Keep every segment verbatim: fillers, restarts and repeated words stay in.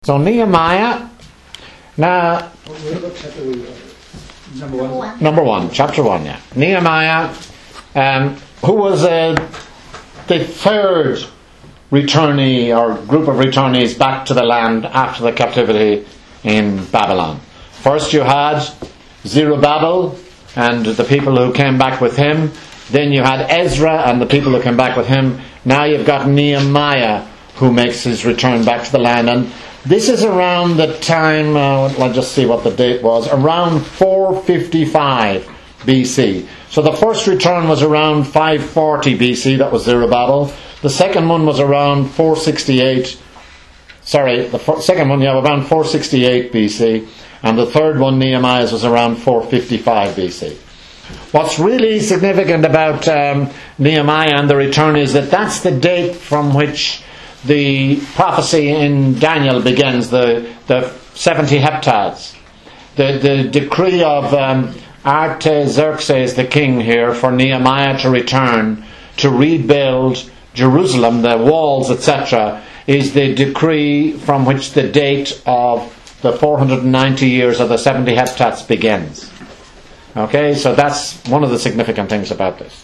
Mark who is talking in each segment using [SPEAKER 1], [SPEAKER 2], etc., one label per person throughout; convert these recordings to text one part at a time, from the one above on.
[SPEAKER 1] So Nehemiah, now
[SPEAKER 2] Number one.
[SPEAKER 1] number one, chapter one, yeah. Nehemiah, um, who was uh, the third returnee or group of returnees back to the land after the captivity in Babylon. First you had Zerubbabel and the people who came back with him. Then you had Ezra and the people who came back with him. Now you've got Nehemiah who makes his return back to the land. And this is around the time, uh, let's just see what the date was, around four fifty-five B C. So the first return was around five forty B C, that was Zerubbabel. The second one was around four sixty-eight, sorry, the fir- second one, yeah, around four sixty-eight B C. And the third one, Nehemiah's, was around four fifty-five B C. What's really significant about um, Nehemiah and the return is that that's the date from which the prophecy in Daniel begins, the, the seventy heptads. The, the decree of um, Artaxerxes the king here for Nehemiah to return to rebuild Jerusalem, the walls, et cetera, is the decree from which the date of the four hundred ninety years of the seventy heptads begins. Okay, so that's one of the significant things about this.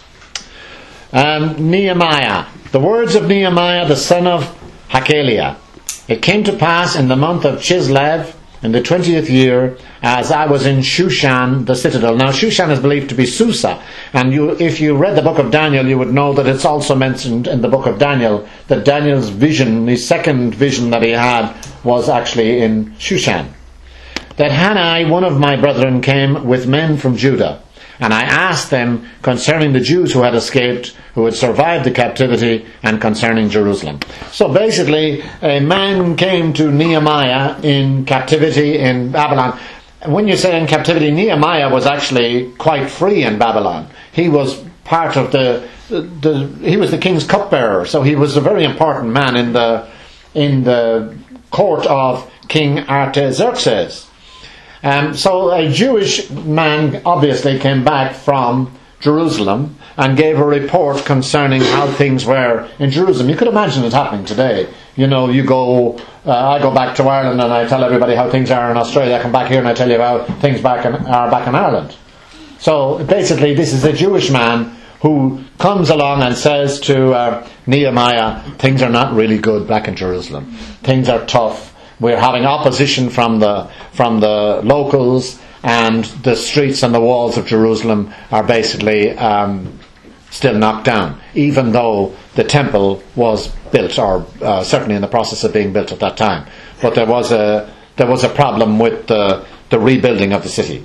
[SPEAKER 1] Um, Nehemiah. The words of Nehemiah, the son of Hakaliah. It came to pass in the month of Chislev, in the twentieth year, as I was in Shushan, the citadel. Now, Shushan is believed to be Susa, and you, if you read the book of Daniel, you would know that it's also mentioned in the book of Daniel that Daniel's vision, his second vision that he had, was actually in Shushan. That Hanai, one of my brethren, came with men from Judah. And I asked them concerning the Jews who had escaped, who had survived the captivity, and concerning Jerusalem. So basically, a man came to Nehemiah in captivity in Babylon. When you say in captivity, Nehemiah was actually quite free in Babylon. He was part of the, the, the he was the king's cupbearer, so he was a very important man in the in the court of King Artaxerxes. Um, so a Jewish man obviously came back from Jerusalem and gave a report concerning how things were in Jerusalem. You could imagine it happening today. You know, you go, uh, I go back to Ireland and I tell everybody how things are in Australia. I come back here and I tell you how things back in, are back in Ireland. So basically this is a Jewish man who comes along and says to uh, Nehemiah, things are not really good back in Jerusalem. Things are tough. We're having opposition from the from the locals, and the streets and the walls of Jerusalem are basically um, still knocked down, even though the temple was built, or uh, certainly in the process of being built at that time. But there was a there was a problem with the the rebuilding of the city.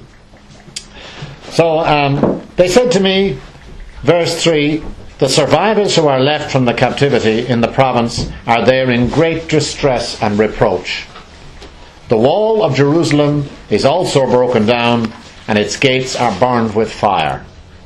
[SPEAKER 1] So um, they said to me, verse three. The survivors who are left from the captivity in the province are there in great distress and reproach. The wall of Jerusalem is also broken down, and its gates are burned with fire.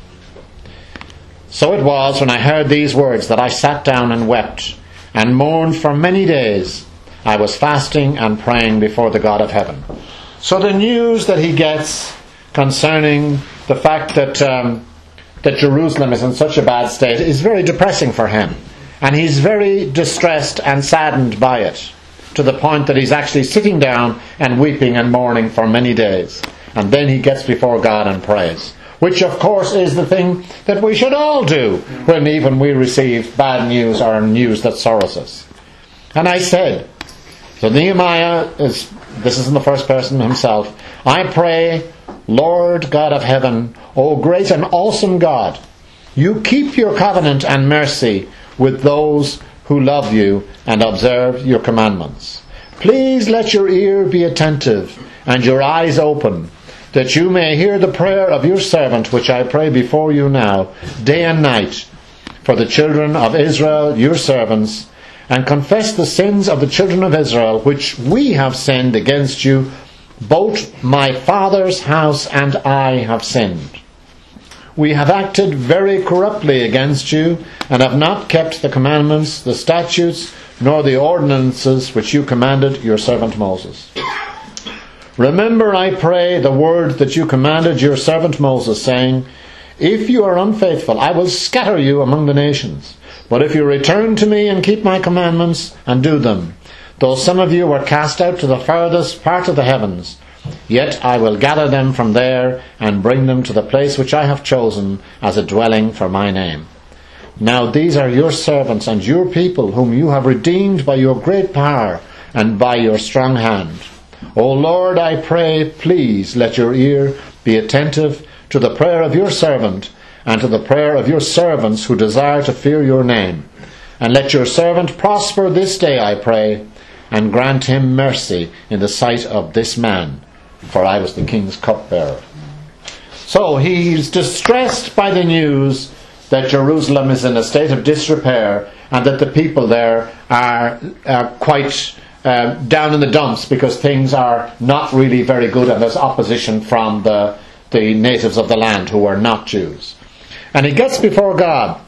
[SPEAKER 1] So it was when I heard these words that I sat down and wept and mourned for many days. I was fasting and praying before the God of heaven. So the news that he gets concerning the fact that um, that Jerusalem is in such a bad state is very depressing for him, and he's very distressed and saddened by it, to the point that he's actually sitting down and weeping and mourning for many days. And then he gets before God and prays, which of course is the thing that we should all do when even we receive bad news or news that sorrows us. And I said, so Nehemiah is, this is in the first person himself, I pray, Lord God of heaven, O great and awesome God, you keep your covenant and mercy with those who love you and observe your commandments. Please let your ear be attentive and your eyes open, that you may hear the prayer of your servant, which I pray before you now, day and night, for the children of Israel, your servants, and confess the sins of the children of Israel, which we have sinned against you. Both my father's house and I have sinned. We have acted very corruptly against you, and have not kept the commandments, the statutes, nor the ordinances which you commanded your servant Moses. Remember, I pray, the word that you commanded your servant Moses, saying, if you are unfaithful, I will scatter you among the nations. But if you return to me and keep my commandments and do them, though some of you were cast out to the furthest part of the heavens, yet I will gather them from there and bring them to the place which I have chosen as a dwelling for my name. Now these are your servants and your people, whom you have redeemed by your great power and by your strong hand. O Lord, I pray, please let your ear be attentive to the prayer of your servant and to the prayer of your servants who desire to fear your name. And let your servant prosper this day, I pray, and grant him mercy in the sight of this man, for I was the king's cupbearer. So he's distressed by the news that Jerusalem is in a state of disrepair and that the people there are, are quite uh, down in the dumps because things are not really very good and there's opposition from the, the natives of the land who are not Jews. And he gets before God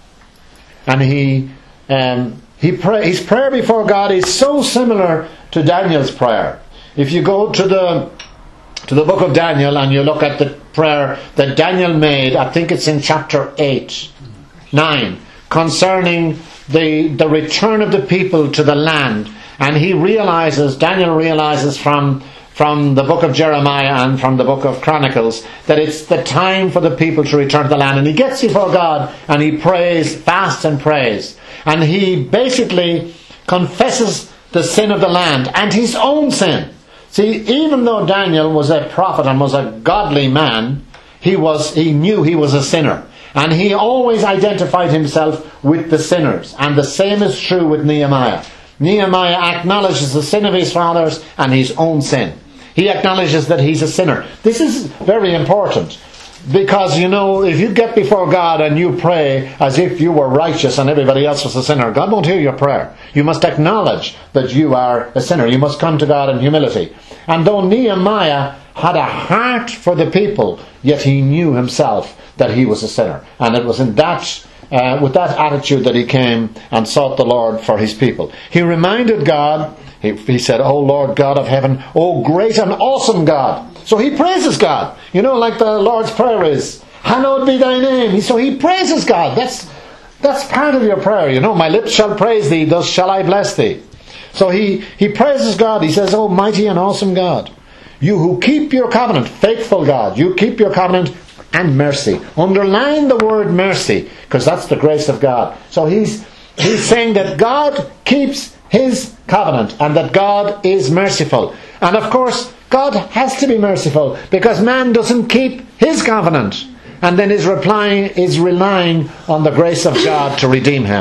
[SPEAKER 1] and he um, he pray, his prayer before God is so similar to Daniel's prayer. If you go to the to the book of Daniel and you look at the prayer that Daniel made, I think it's in chapter eight, nine, concerning the the return of the people to the land. And he realizes, Daniel realizes from from the book of Jeremiah and from the book of Chronicles that it's the time for the people to return to the land. And he gets before God and he prays, fasts and prays. And he basically confesses the sin of the land and his own sin. See, even though Daniel was a prophet and was a godly man, he was he knew he was a sinner. And he always identified himself with the sinners. And the same is true with Nehemiah. Nehemiah acknowledges the sin of his fathers and his own sin. He acknowledges that he's a sinner. This is very important. Because, you know, if you get before God and you pray as if you were righteous and everybody else was a sinner, God won't hear your prayer. You must acknowledge that you are a sinner. You must come to God in humility. And though Nehemiah had a heart for the people, yet he knew himself that he was a sinner. And it was in that, uh, with that attitude that he came and sought the Lord for his people. He reminded God, he, he said, "O Lord God of heaven, O great and awesome God." So he praises God. You know, like the Lord's Prayer is, "Hallowed be thy name." So he praises God. That's that's part of your prayer. You know, "My lips shall praise thee, thus shall I bless thee." So he, he praises God. He says, "O mighty and awesome God, you who keep your covenant," faithful God, "you keep your covenant and mercy." Underline the word mercy, because that's the grace of God. So he's he's saying that God keeps his covenant and that God is merciful. And of course, God has to be merciful because man doesn't keep his covenant and then is replying is relying on the grace of God to redeem him.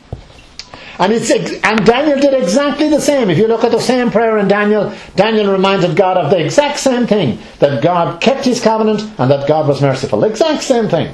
[SPEAKER 1] And it's and Daniel did exactly the same. If you look at the same prayer in Daniel, Daniel reminded God of the exact same thing, that God kept his covenant and that God was merciful. The exact same thing.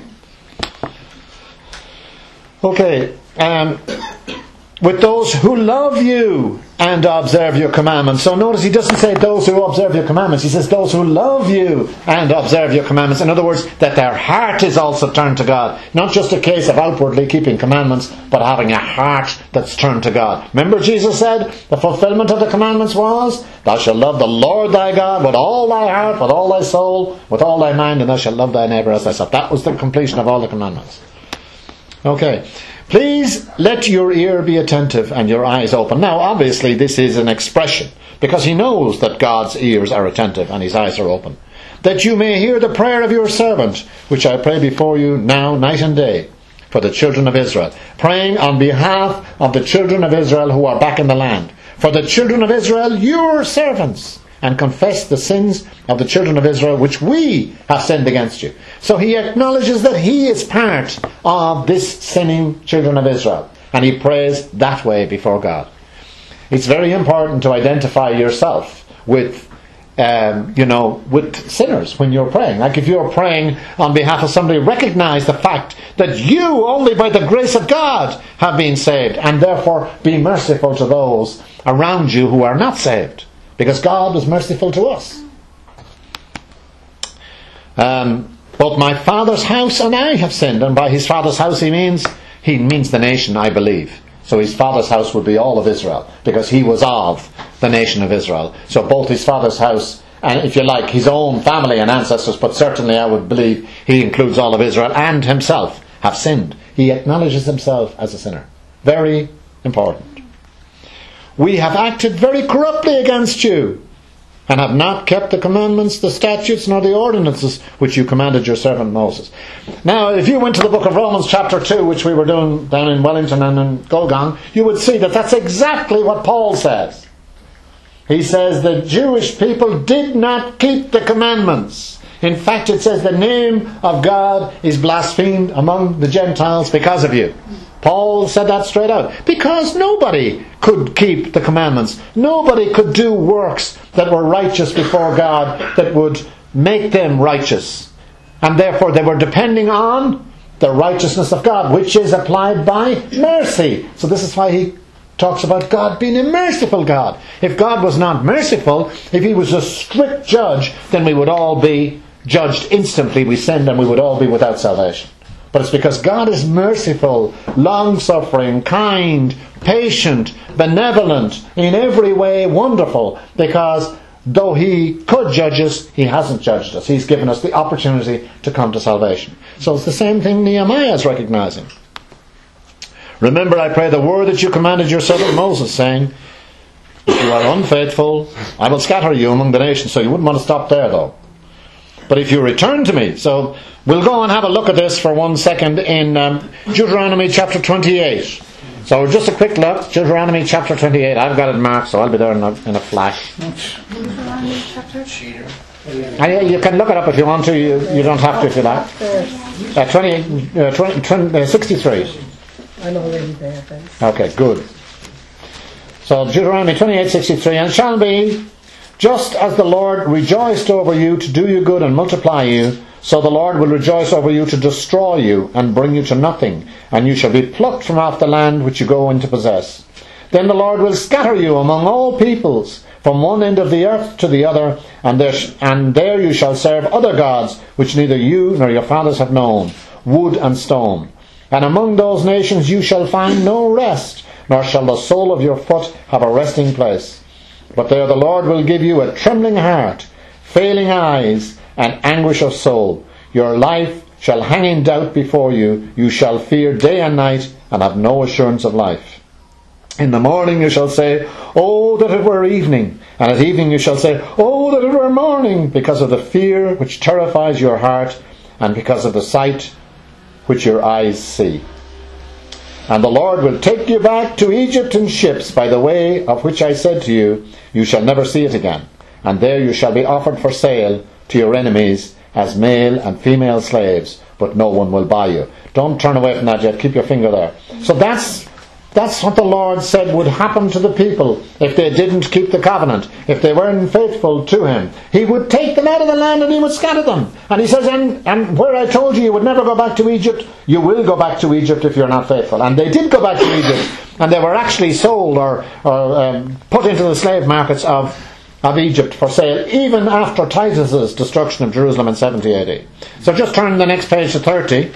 [SPEAKER 1] Okay, um, with those who love you and observe your commandments. So notice he doesn't say those who observe your commandments. He says those who love you and observe your commandments. In other words, that their heart is also turned to God. Not just a case of outwardly keeping commandments, but having a heart that's turned to God. Remember Jesus said the fulfillment of the commandments was, "Thou shalt love the Lord thy God with all thy heart, with all thy soul, with all thy mind, and thou shalt love thy neighbour as thyself." That was the completion of all the commandments. Okay. Please let your ear be attentive and your eyes open. Now, obviously, this is an expression, because he knows that God's ears are attentive and his eyes are open. "That you may hear the prayer of your servant, which I pray before you now, night and day, for the children of Israel." Praying on behalf of the children of Israel who are back in the land. "For the children of Israel, your servants, and confess the sins of the children of Israel, which we have sinned against you." So he acknowledges that he is part of this sinning children of Israel. And he prays that way before God. It's very important to identify yourself with, um, you know, with sinners when you're praying. Like if you're praying on behalf of somebody, recognize the fact that you, only by the grace of God, have been saved. And therefore be merciful to those around you who are not saved. Because God was merciful to us. Um, both my father's house and I have sinned. And by his father's house he means he means the nation, I believe. So his father's house would be all of Israel, because he was of the nation of Israel. So both his father's house and, if you like, his own family and ancestors, but certainly I would believe he includes all of Israel, and himself, have sinned. He acknowledges himself as a sinner. Very important. we have acted very corruptly against you, and have not kept the commandments, the statutes, nor the ordinances which you commanded your servant Moses. Now, if you went to the book of Romans chapter two, which we were doing down in Wellington and in Golgong, you would see that that's exactly what Paul says. He says the Jewish people did not keep the commandments. In fact, it says the name of God is blasphemed among the Gentiles because of you. Paul said that straight out. Because nobody could keep the commandments. Nobody could do works that were righteous before God, that would make them righteous. And therefore they were depending on the righteousness of God, which is applied by mercy. So this is why he talks about God being a merciful God. If God was not merciful, if he was a strict judge, then we would all be judged instantly. We sinned and we would all be without salvation. But it's because God is merciful, long-suffering, kind, patient, benevolent, in every way wonderful, because though he could judge us, he hasn't judged us. He's given us the opportunity to come to salvation. So it's the same thing Nehemiah is recognizing. Remember, I pray, the word that you commanded your servant Moses, saying, if you are unfaithful, I will scatter you among the nations. So you wouldn't want to stop there, though. But if you return to me, so we'll go and have a look at this for one second in um, Deuteronomy chapter twenty-eight. So just a quick look, Deuteronomy chapter twenty-eight. I've got it marked, so I'll be there in a, in a flash.
[SPEAKER 2] Deuteronomy chapter? Cheater.
[SPEAKER 1] And you can look it up if you want to. You, you don't have to if you like. Uh, twenty, uh, twenty, twenty, uh, sixty-three.
[SPEAKER 3] I'm already there, thanks.
[SPEAKER 1] Okay, good. So Deuteronomy twenty-eight sixty-three, and it shall be, just as the Lord rejoiced over you to do you good and multiply you, so the Lord will rejoice over you to destroy you and bring you to nothing, and you shall be plucked from off the land which you go in to possess. Then the Lord will scatter you among all peoples, from one end of the earth to the other, and there, sh- and there you shall serve other gods, which neither you nor your fathers have known, wood and stone. And among those nations you shall find no rest, nor shall the sole of your foot have a resting place. But there the Lord will give you a trembling heart, failing eyes, and anguish of soul. Your life shall hang in doubt before you. You shall fear day and night, and have no assurance of life. In the morning you shall say, oh, that it were evening. And at evening you shall say, oh, that it were morning, because of the fear which terrifies your heart, and because of the sight which your eyes see. And the Lord will take you back to Egypt in ships by the way of which I said to you, you shall never see it again. And there you shall be offered for sale to your enemies as male and female slaves, but no one will buy you. Don't turn away from that yet. Keep your finger there. So that's that's what the Lord said would happen to the people if they didn't keep the covenant, if they weren't faithful to him. He would take them out of the land and he would scatter them. And he says, and, and where I told you you would never go back to Egypt, you will go back to Egypt if you're not faithful. And they did go back to Egypt, and they were actually sold or, or um, put into the slave markets of of Egypt for sale, even after Titus's destruction of Jerusalem in seventy A D. So just turn the next page to thirty,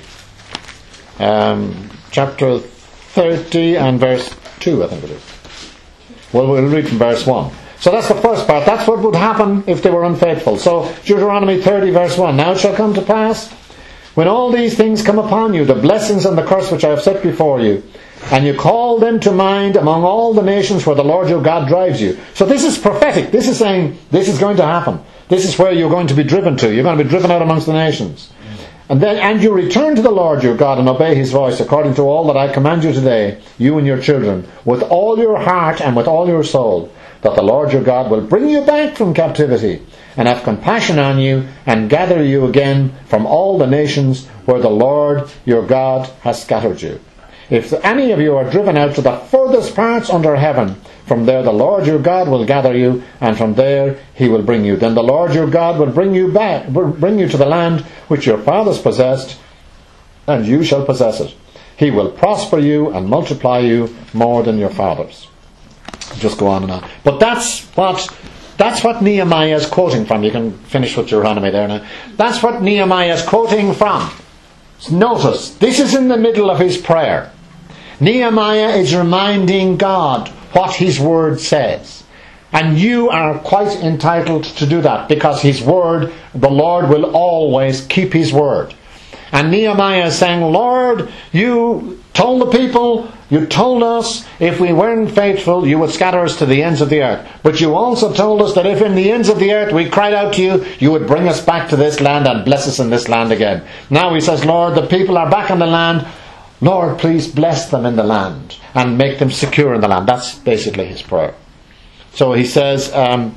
[SPEAKER 1] um, chapter thirty and verse two, I think it is. Well, we'll read from verse one. So that's the first part. That's what would happen if they were unfaithful. So Deuteronomy thirty verse one. Now it shall come to pass, when all these things come upon you, the blessings and the curse which I have set before you, and you call them to mind among all the nations where the Lord your God drives you. So this is prophetic. This is saying this is going to happen. This is where you're going to be driven to. You're going to be driven out amongst the nations. And then, and you return to the Lord your God and obey his voice according to all that I command you today, you and your children, with all your heart and with all your soul, that the Lord your God will bring you back from captivity and have compassion on you and gather you again from all the nations where the Lord your God has scattered you. If any of you are driven out to the furthest parts under heaven, from there the Lord your God will gather you, and from there he will bring you. Then the Lord your God will bring you back, bring you to the land which your fathers possessed, and you shall possess it. He will prosper you and multiply you more than your fathers. Just go on and on. But that's what that's what Nehemiah is quoting from. You can finish with Deuteronomy there now. That's what Nehemiah is quoting from. Notice, this is in the middle of his prayer. Nehemiah is reminding God what his word says. And you are quite entitled to do that, because his word, the Lord will always keep his word. And Nehemiah is saying, Lord, you told the people You told us if we weren't faithful, you would scatter us to the ends of the earth. But you also told us that if in the ends of the earth we cried out to you, you would bring us back to this land and bless us in this land again. Now he says, Lord, the people are back in the land. Lord, please bless them in the land and make them secure in the land. That's basically his prayer. So he says, um,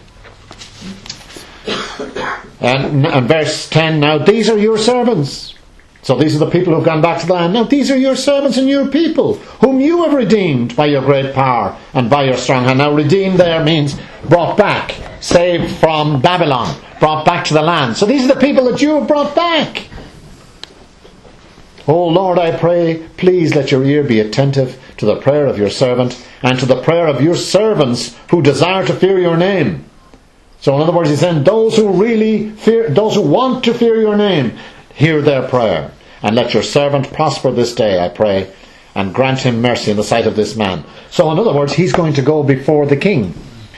[SPEAKER 1] and, and verse ten, now these are your servants. So these are the people who have gone back to the land. Now these are your servants and your people, whom you have redeemed by your great power and by your strong hand. Now redeemed there means brought back, saved from Babylon, brought back to the land. So these are the people that you have brought back. Oh Lord, I pray, please let your ear be attentive to the prayer of your servant and to the prayer of your servants who desire to fear your name. So in other words, he's saying those who really fear, those who want to fear your name, hear their prayer. And let your servant prosper this day, I pray, and grant him mercy in the sight of this man. So in other words, he's going to go before the king,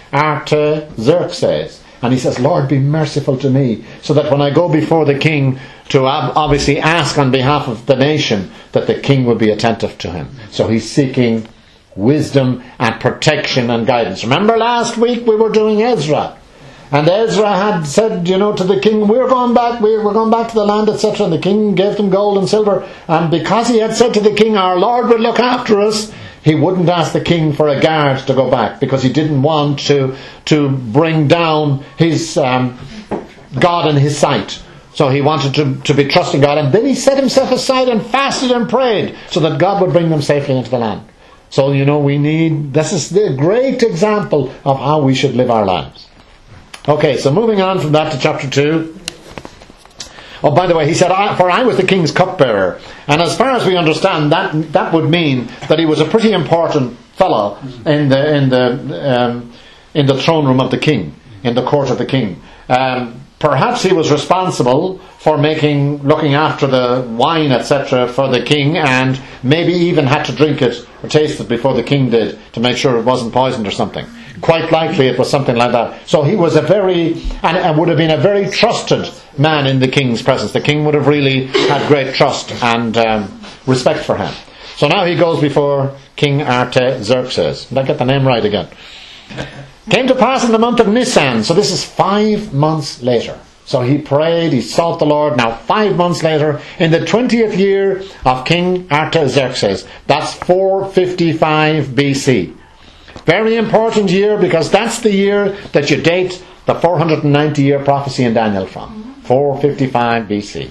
[SPEAKER 1] Artaxerxes. And he says, Lord, be merciful to me, so that when I go before the king to obviously ask on behalf of the nation, that the king will be attentive to him. So he's seeking wisdom and protection and guidance. Remember last week we were doing Ezra. And Ezra had said, you know, to the king, we're going back, we're going back to the land, et cetera. And the king gave them gold and silver. And because he had said to the king, our Lord will look after us, he wouldn't ask the king for a guard to go back, because he didn't want to to bring down his um, God in his sight. So he wanted to, to be trusting God. And then he set himself aside and fasted and prayed so that God would bring them safely into the land. So, you know, we need, this is the great example of how we should live our lives. Okay, so moving on from that to chapter two. Oh, by the way, he said, I, for I was the king's cupbearer. And as far as we understand, that that would mean that he was a pretty important fellow in the in the um, in the throne room of the king, in the court of the king. Um, perhaps he was responsible for making, looking after the wine, et cetera, for the king, and maybe even had to drink it or taste it before the king did to make sure it wasn't poisoned or something. Quite likely it was something like that. So he was a very, and, and would have been a very trusted man in the king's presence. The king would have really had great trust and um, respect for him. So now he goes before King Artaxerxes. Did I get the name right again? Came to pass in the month of Nisan. So this is five months later. So he prayed, he sought the Lord. Now five months later, in the twentieth year of King Artaxerxes. That's four fifty-five B C. Very important year, because that's the year that you date the four hundred ninety year prophecy in Daniel from. four fifty-five B C.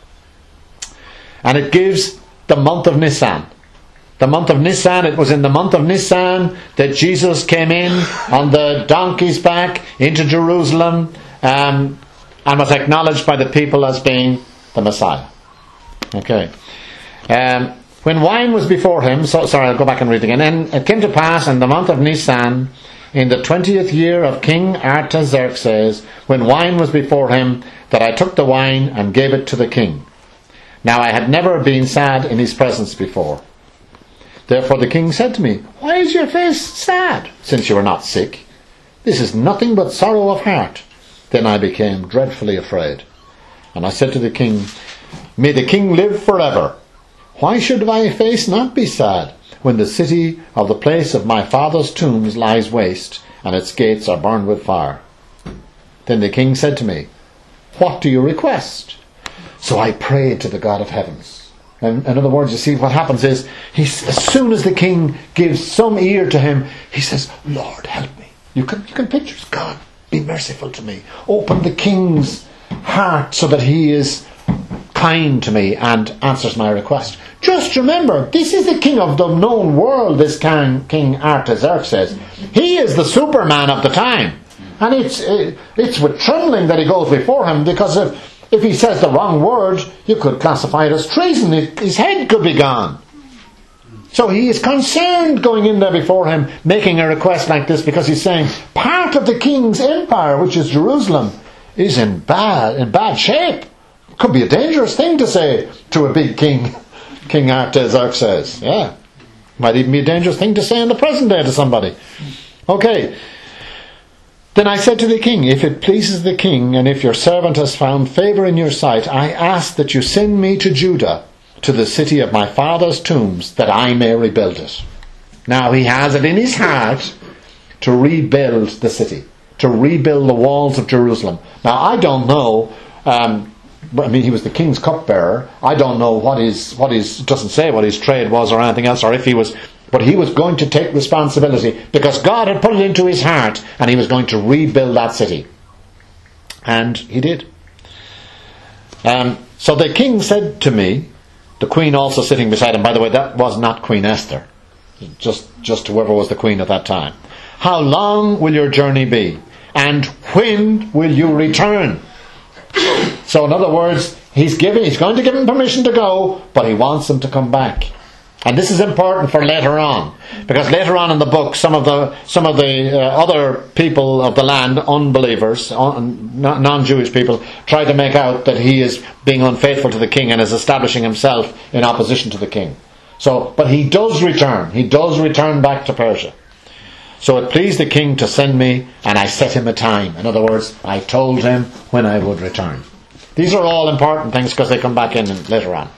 [SPEAKER 1] And it gives the month of Nisan. The month of Nisan, it was in the month of Nisan that Jesus came in on the donkey's back into Jerusalem um, and was acknowledged by the people as being the Messiah. Okay. Um, when wine was before him, so sorry, I'll go back and read again. And it came to pass in the month of Nisan, in the twentieth year of King Artaxerxes, when wine was before him, that I took the wine and gave it to the king. Now I had never been sad in his presence before. Therefore the king said to me, why is your face sad, since you are not sick? This is nothing but sorrow of heart. Then I became dreadfully afraid. And I said to the king, may the king live forever. Why should my face not be sad, when the city of the place of my father's tombs lies waste, and its gates are burned with fire? Then the king said to me, what do you request? So I prayed to the God of heavens. And in other words, you see, what happens is, he's, as soon as the king gives some ear to him, he says, Lord, help me. You can, you can picture, God, be merciful to me. Open the king's heart so that he is kind to me and answers my request. Just remember, this is the king of the known world, this King, King Artaxerxes. He is the Superman of the time. And it's it's with trembling that he goes before him, because if, if he says the wrong word, you could classify it as treason. His head could be gone. So he is concerned going in there before him, making a request like this, because he's saying, part of the king's empire, which is Jerusalem, is in bad, in bad shape. Could be a dangerous thing to say to a big king, King Artaxerxes. Yeah. Might even be a dangerous thing to say in the present day to somebody. Okay. Then I said to the king, if it pleases the king, and if your servant has found favour in your sight, I ask that you send me to Judah, to the city of my father's tombs, that I may rebuild it. Now he has it in his heart to rebuild the city, to rebuild the walls of Jerusalem. Now I don't know, um, I mean he was the king's cupbearer, I don't know what his, what his, doesn't say what his trade was or anything else, or if he was, but he was going to take responsibility, because God had put it into his heart, and he was going to rebuild that city. And he did. Um, so the king said to me, the queen also sitting beside him, by the way, that was not Queen Esther, just just whoever was the queen at that time. How long will your journey be? And when will you return? So in other words, he's giving, he's going to give him permission to go, but he wants him to come back. And this is important for later on, because later on in the book, some of the some of the uh, other people of the land, unbelievers, un, non-Jewish people, try to make out that he is being unfaithful to the king and is establishing himself in opposition to the king. So, but he does return. He does return back to Persia. So it pleased the king to send me, and I set him a time. In other words, I told him when I would return. These are all important things because they come back in later on.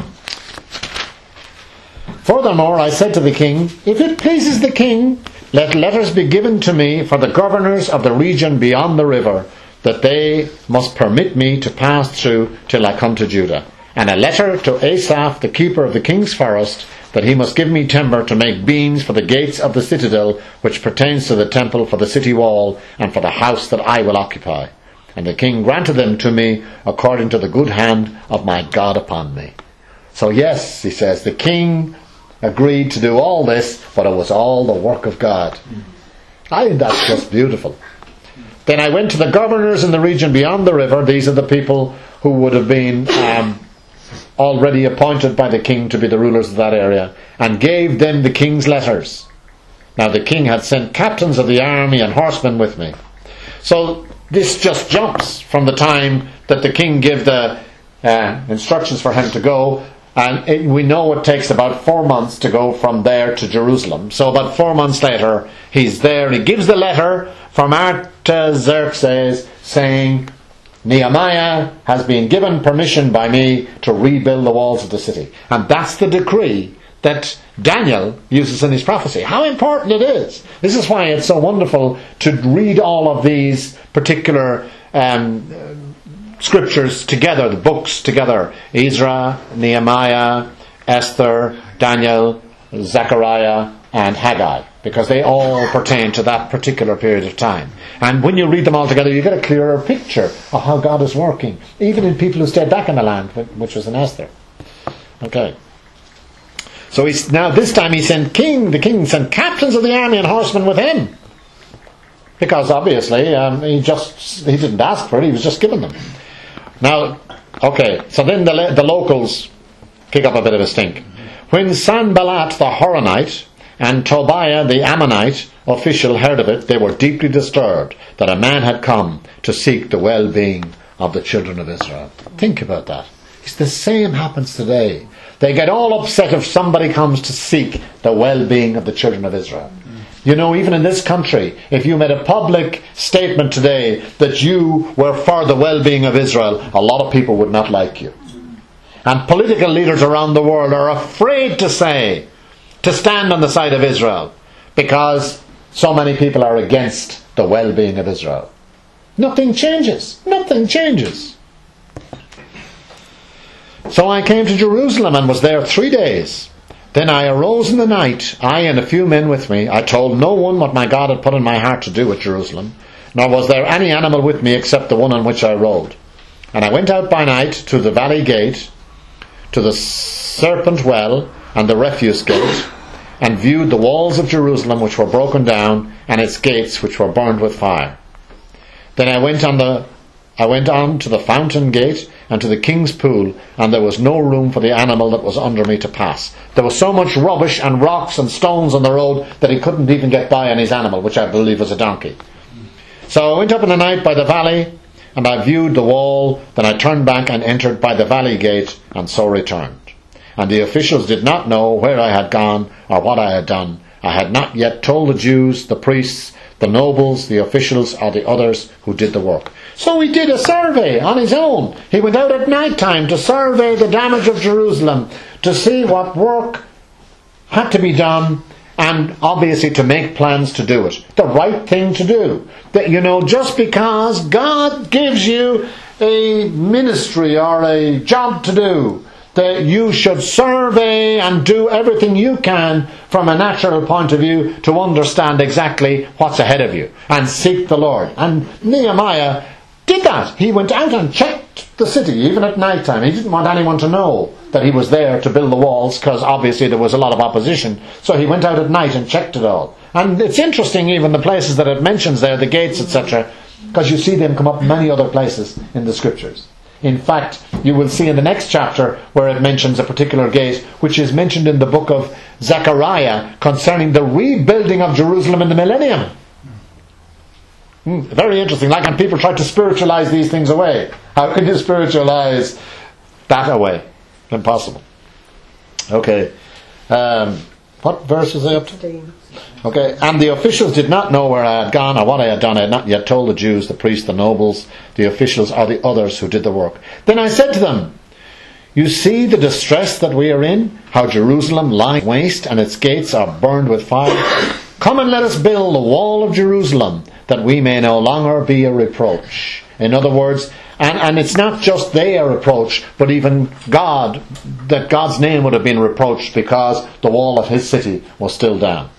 [SPEAKER 1] Furthermore, I said to the king, if it pleases the king, let letters be given to me for the governors of the region beyond the river, that they must permit me to pass through till I come to Judah. And a letter to Asaph, the keeper of the king's forest, that he must give me timber to make beams for the gates of the citadel, which pertains to the temple, for the city wall, and for the house that I will occupy. And the king granted them to me according to the good hand of my God upon me. So yes, he says, the king agreed to do all this, but it was all the work of God. I think that's just beautiful. Then I went to the governors in the region beyond the river. These are the people who would have been um, already appointed by the king to be the rulers of that area, and gave them the king's letters. Now the king had sent captains of the army and horsemen with me. So this just jumps from the time that the king gave the uh, instructions for him to go. And it, we know it takes about four months to go from there to Jerusalem. So about four months later, he's there and he gives the letter from Artaxerxes saying, Nehemiah has been given permission by me to rebuild the walls of the city. And that's the decree that Daniel uses in his prophecy. How important it is. This is why it's so wonderful to read all of these particular um, scriptures together, the books together. Ezra, Nehemiah, Esther, Daniel, Zechariah, and Haggai, because they all pertain to that particular period of time. And when you read them all together, you get a clearer picture of how God is working, even in people who stayed back in the land, which was in Esther. Okay. So he's now this time he sent king, the king sent captains of the army and horsemen with him, because obviously um, he just he didn't ask for it; he was just given them. Now, okay, so then the, the locals kick up a bit of a stink. When Sanballat the Horonite and Tobiah the Ammonite official heard of it, they were deeply disturbed that a man had come to seek the well-being of the children of Israel. Think about that. It's the same happens today. They get all upset if somebody comes to seek the well-being of the children of Israel. You know, even in this country, if you made a public statement today that you were for the well-being of Israel, a lot of people would not like you. And political leaders around the world are afraid to say, to stand on the side of Israel, because so many people are against the well-being of Israel. Nothing changes. Nothing changes. So I came to Jerusalem and was there three days. Then I arose in the night, I and a few men with me. I told no one what my God had put in my heart to do at Jerusalem, nor was there any animal with me except the one on which I rode. And I went out by night to the valley gate, to the serpent well, and the refuse gate, and viewed the walls of Jerusalem which were broken down, and its gates which were burned with fire. Then I went on the I went on to the fountain gate and to the king's pool, and there was no room for the animal that was under me to pass. There was so much rubbish and rocks and stones on the road that he couldn't even get by on his animal, which I believe was a donkey. So I went up in the night by the valley, and I viewed the wall. Then I turned back and entered by the valley gate, and so returned. And the officials did not know where I had gone or what I had done. I had not yet told the Jews, the priests, the nobles, the officials, or the others who did the work. So he did a survey on his own. He went out at night time to survey the damage of Jerusalem, to see what work had to be done, and obviously to make plans to do it. The right thing to do. That, you know, just because God gives you a ministry or a job to do, that you should survey and do everything you can from a natural point of view to understand exactly what's ahead of you and seek the Lord. And Nehemiah did that. He went out and checked the city even at night time. He didn't want anyone to know that he was there to build the walls, because obviously there was a lot of opposition. So he went out at night and checked it all. And it's interesting, even the places that it mentions there, the gates, et cetera, because you see them come up many other places in the scriptures. In fact, you will see in the next chapter where it mentions a particular gate, which is mentioned in the book of Zechariah concerning the rebuilding of Jerusalem in the millennium. Hmm, very interesting. Like, and people try to spiritualize these things away. How can you spiritualize that away? Impossible. Okay. Um, what verse is I up to? Okay. And the officials did not know where I had gone or what I had done. I had not yet told the Jews, the priests, the nobles, the officials, or the others who did the work. Then I said to them, you see the distress that we are in, how Jerusalem lies waste and its gates are burned with fire. Come and let us build the wall of Jerusalem, that we may no longer be a reproach. In other words, and, and it's not just they are reproached, but even God, that God's name would have been reproached because the wall of his city was still down.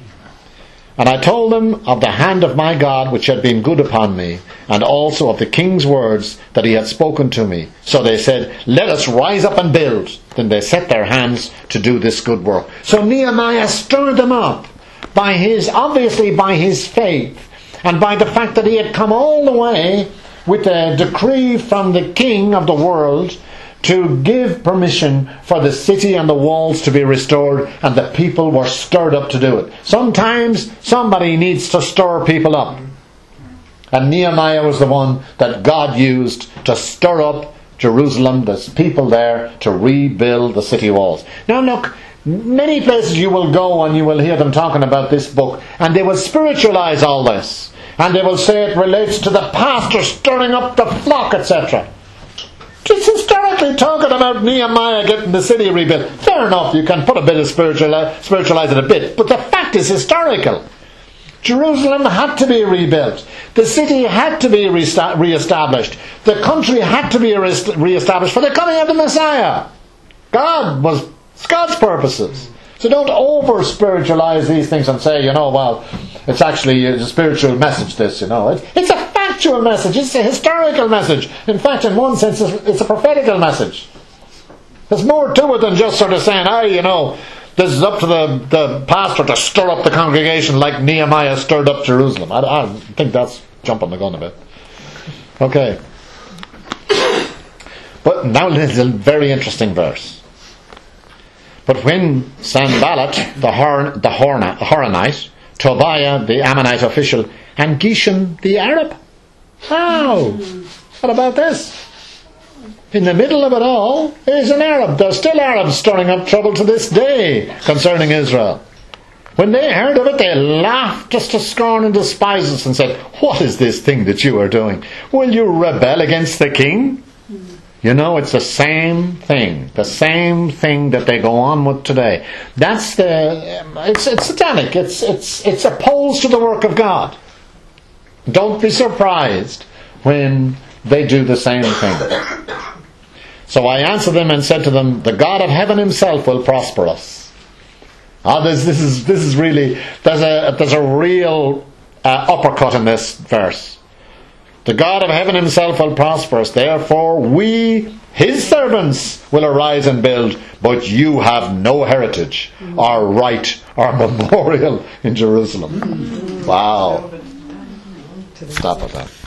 [SPEAKER 1] And I told them of the hand of my God which had been good upon me, and also of the king's words that he had spoken to me. So they said, let us rise up and build. Then they set their hands to do this good work. So Nehemiah stirred them up by his, obviously by his faith, and by the fact that he had come all the way with a decree from the king of the world to give permission for the city and the walls to be restored, and the people were stirred up to do it. Sometimes somebody needs to stir people up. And Nehemiah was the one that God used to stir up Jerusalem, the people there, to rebuild the city walls. Now look, many places you will go and you will hear them talking about this book, and they will spiritualize all this. And they will say it relates to the pastor stirring up the flock, et cetera. Just historically talking about Nehemiah getting the city rebuilt. Fair enough, you can put a bit of spiritual, spiritualize it a bit. But the fact is historical. Jerusalem had to be rebuilt. The city had to be re-established. The country had to be re-established for the coming of the Messiah. God was God's purposes. So don't over-spiritualize these things and say, you know, well, it's actually a spiritual message, this, you know. It, it's a factual message. It's a historical message. In fact, in one sense, it's, it's a prophetical message. There's more to it than just sort of saying, hey, you know, this is up to the, the pastor to stir up the congregation like Nehemiah stirred up Jerusalem. I, I think that's jumping the gun a bit. Okay. But now this is a very interesting verse. But when Sanballat, the, Hor- the Horna- Horonite, Tobiah, the Ammonite official, and Geshem, the Arab. How? What about this? In the middle of it all is an Arab. There's still Arabs stirring up trouble to this day concerning Israel. When they heard of it, they laughed us to scorn and despised us and said, what is this thing that you are doing? Will you rebel against the king? You know, it's the same thing. The same thing that they go on with today. That's the... It's, it's satanic. It's, it's, it's opposed to the work of God. Don't be surprised when they do the same thing. So I answered them and said to them, the God of heaven himself will prosper us. Ah, this, this is this is really... There's a, there's a real uh, uppercut in this verse. The God of heaven himself will prosper us. Therefore we, his servants, will arise and build, but you have no heritage, or right, or memorial in Jerusalem. Wow. Stop at that.